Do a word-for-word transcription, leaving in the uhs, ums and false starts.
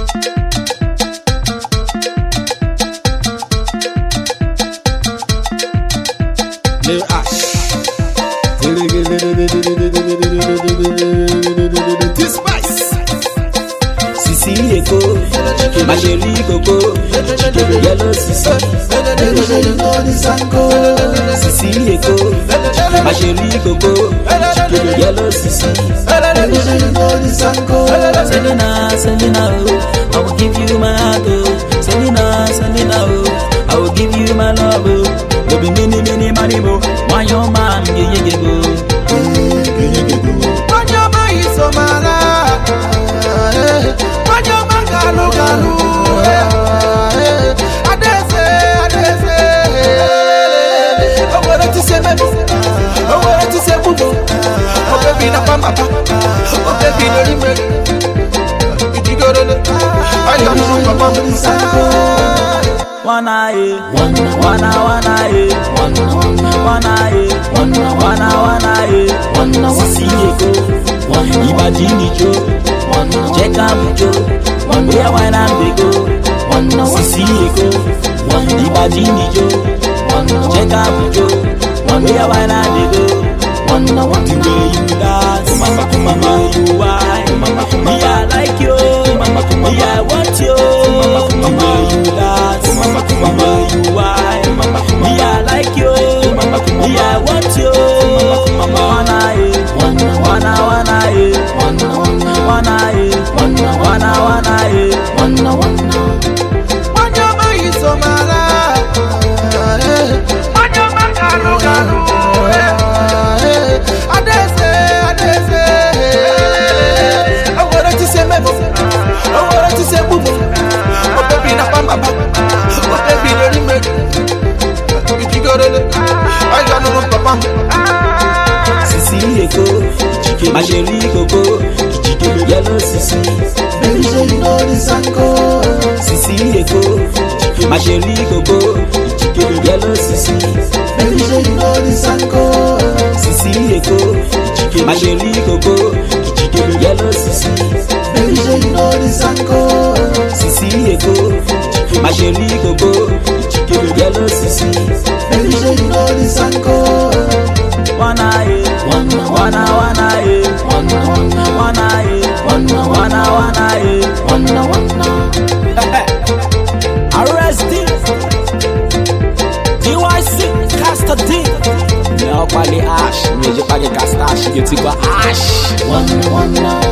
Lil Ash. This spice. Sisi Eko, ma chérie Coco, yellow Sisi. Sisi Eko, ma chérie Coco, yellow Sisi. Selena, Selena, oh, I will give you my heart, oh. Selena, Selena, oh, I will give you my love, oh. There be many, many money, oh. Why your man, yeah, yeah, yeah, go. Why your man is so mad? Why your man galu galu? I dare say, I dare say. Oh, what to say, baby? Oh, what to say, boo? Oh, baby, na papa. Oh, baby, no limit. You go to the. I am no papa. Wanna eh, wanna wanna wanna eh, wanna wanna eh, wanna wanna wanna eh, wanna Sisi Eko, wanna Ibadini Jo, wanna check out Jo, wanna where wanna we go, wanna Sisi Eko, wanna Ibadini Jo, wanna check out Jo, wanna where wanna we go, wanna want the way you dance, mama mama you why, mama me I like you, mama me I want you, mama mama you dance. Mama, mama, you why? Mama, me I like you. Mama, me I want you. Mama, wanna eh, wanna wanna wanna eh, wanna wanna eh, wanna wanna wanna eh, wanna wanna. Wanna man is so mala. Wanna man galu galu. Adese adese. I wanna to say me, I wanna to say boo boo. Oh baby na pamba. Sisi Eko, ma chérie Coco, yellow Sisi. Baby, you know this uncle. Sisi Eko, ma chérie Coco, yellow Sisi. Baby, you know this uncle. Sisi Eko, ma chérie Coco, yellow Sisi. Baby, you know this uncle. Sisi Eko, ma chérie Coco, yellow Sisi. Baby, you know this uncle. Wanna eh, wanna wanna wanna eh, wanna wanna eh, wanna wanna wanna eh, wanna wanna. Arrested. D Y C, Castor D. Now, Pali Ash, Major Pali Castor Ash, you take a Ash. Wanna wanna.